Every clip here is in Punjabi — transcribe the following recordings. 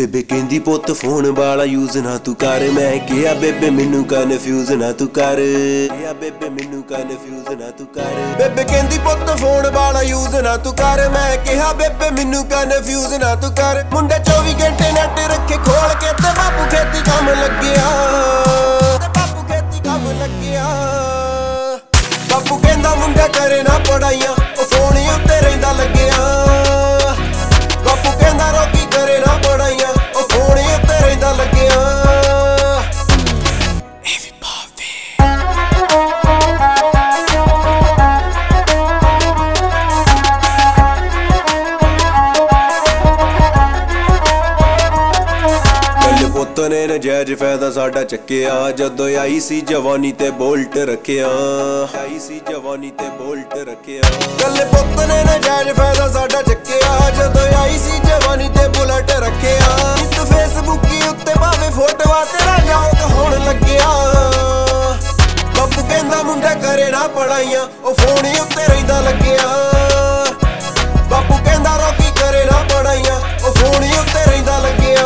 ਬੇਬੇ ਕਹਿੰਦੀ ਪੁੱਤ ਫੋਨ ਵਾਲਾ ਯੂਜ਼ ਨਾ ਤੂੰ ਕਰ। ਮੈਂ ਕਿਹਾ ਬੇਬੇ ਮੈਨੂੰ ਕਨਫਿਊਜ਼ ਨਾ ਤੂੰ ਕਰ। ਬੇਬੇ ਮੈਨੂੰ ਕਨਫਿਊਜ਼ ਨਾ ਤੂੰ ਕਰ। ਬੇਬੇ ਕਹਿੰਦੀ ਪੁੱਤ ਫੋਨ ਵਾਲਾ ਯੂਜ਼ ਨਾ ਤੂੰ ਕਰ। ਮੈਂ ਕਿਹਾ ਬੇਬੇ ਮੈਨੂੰ ਕਨਫਿਊਜ਼ ਨਾ ਤੂੰ ਕਰ। ਮੁੰਡਾ 24 ਘੰਟੇ ਨੈਟ ਰੱਖੇ ਖੋਲ ਕੇ ਤੇ ਬਾਪੂ ਖੇਤੀ ਕੰਮ ਲੱਗਿਆ। ਬਾਪੂ ਖੇਤੀ ਕੰਮ ਲੱਗਿਆ। ਬਾਪੂ ਕਹਿੰਦਾ ਮੁੰਡਾ ਕਰੇ ਨਾ ਪੜਾਈਆਂ, ਉਹ ਫੋਨ ਉੱਤੇ ਰਹਿੰਦਾ ਲੱਗਿਆ। ਬਾਪੂ ਕਹਿੰਦਾ ਰੋਕੀ ਕਰੇ ਨਾ ਪੜਾਈਆਂ, ਉਹ ਫੋਨ ਉੱਤੇ ਰਹਿੰਦਾ ਲੱਗਿਆ। ਇਹ ਵੀ ਪਾਵੇ ਕੱਲ ਪੁੱਤ ਨੇ ਨਜਾਇਜ਼ ਫਾਇਦਾ ਸਾਡਾ ਚੱਕਿਆ। ਜਦੋਂ ਆਈ ਸੀ ਜਵਾਨੀ ਤੇ ਬੋਲਟ ਰੱਖਿਆ। ਆਈ ਸੀ ਜਵਾਨੀ ਤੇ ਬੋਲਟ ਰੱਖਿਆ। ਕੱਲ ਪੁੱਤ ਨੇ ਨਜਾਇਜ਼ ਫਾਇਦਾ ਸਾਡਾ ਚੱਕਿਆ। ਜਦੋਂ ਆਈ ਸੀ ਜਵਾਨੀ ਤੇ ਬੁਲਟ ਰੱਖਿਆ। ਨਿੱਤ ਫੇਸਬੁੱਕ ਉੱਤੇ ਭਾਵੇਂ ਫੋਟੋਆਂ ਤੇਰਾ ਯਾਦ ਹੋਣ ਲੱਗਿਆ। ਬਾਪੂ ਕਹਿੰਦਾ ਮੁੰਡਾ ਕਰੇ ਨਾ ਪੜਾਈਆਂ, ਉਹ ਫੋਨ ਉੱਤੇ ਰਹਿੰਦਾ ਲੱਗਿਆ। ਬਾਪੂ ਕਹਿੰਦਾ ਰੋਕੀ ਕਰੇ ਨਾ ਪੜਾਈਆਂ, ਉਹ ਫੋਨ ਉੱਤੇ ਰਹਿੰਦਾ ਲੱਗਿਆ।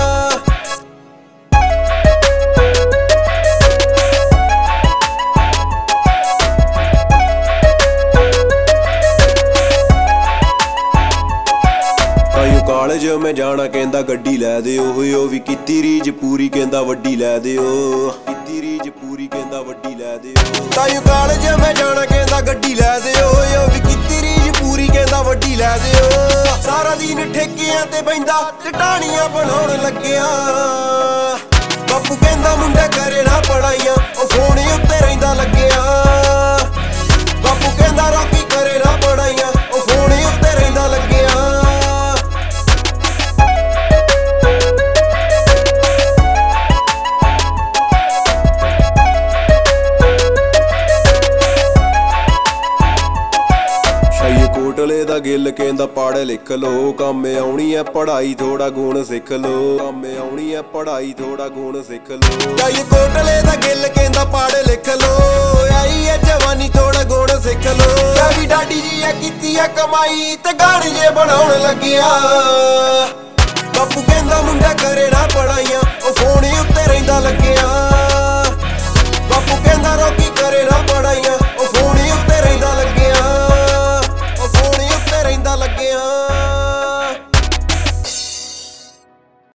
ਕਾਲਜ ਮੈਂ ਜਾਣਾ ਕਹਿੰਦਾ ਗੱਡੀ ਲੈ ਦਿਓ। ਉਹ ਵੀ ਕੀਤੀ ਰੀਜ ਪੂਰੀ ਕਹਿੰਦਾ ਵੱਡੀ ਲੈ ਦਿਓ। ਕੀਤੀ ਰੀਜ ਪੂਰੀ ਕਹਿੰਦਾ ਵੱਡੀ ਲੈ ਦਿਓ। ਤਾਈਓ ਕਾਲਜ ਮੈਂ ਜਾਣਾ ਕਹਿੰਦਾ ਗੱਡੀ ਲੈ ਦਿਓ। ਉਹ ਵੀ ਕੀਤੀ ਰੀਜ ਪੂਰੀ ਕਹਿੰਦਾ ਵੱਡੀ ਲੈ ਦਿਓ। ਸਾਰਾ ਦਿਨ ਠੇਕਿਆਂ ਤੇ ਬੈਂਦਾ ਚਟਾਣੀਆਂ ਬਣਾਉਣ ਲੱਗਿਆ। ਬਾਪੂ ਕਹਿੰਦਾ ਮੁੰਡਾ ਕਰੇ ਨਾ ਪੜਾਈਆਂ, ਉਹ ਫੋਨ ਉੱਤੇ ਰਹਿੰਦਾ ਲੱਗਿਆ। ਬਾਪੂ ਕਹਿੰਦਾ ਰੋਕੀ ਕਰੇ ਨਾ ਪੜਾਈਆਂ, ਉਹ ਫੋਨ ਉੱਤੇ ਰਹਿੰਦਾ ਲੱਗਿਆ। ਕੋਟਲੇ ਦਾ ਗਿੱਲ ਕਹਿੰਦਾ ਪੜ੍ਹ ਲਿਖ ਲੋ, ਕੰਮ ਆਉਣੀ ਐ ਪੜ੍ਹਾਈ ਥੋੜਾ ਗੁਣ ਸਿੱਖ ਲੋ। ਕੰਮ ਆਉਣੀ ਐ ਪੜ੍ਹਾਈ ਥੋੜਾ ਗੁਣ ਸਿੱਖ ਲੋ। ਜਾਈ ਕੋਟਲੇ ਦਾ ਗਿੱਲ ਕਹਿੰਦਾ ਪੜ੍ਹ ਲਿਖ ਲੋ, ਆਈ ਐ ਜਵਾਨੀ ਥੋੜਾ ਗੁਣ ਸਿੱਖ ਲੋ। ਮੈਂ ਵੀ ਡਾਡੀ ਜੀ ਐ ਕੀਤੀ ਐ ਕਮਾਈ ਤੇ ਗਾਣੇ ਜੇ ਬਣਾਉਣ ਲੱਗਿਆ। ਬਾਪੂ ਕਹਿੰਦਾ ਮੁੰਡਾ ਕਰੇ ਨਾ ਪੜਾਈਆਂ,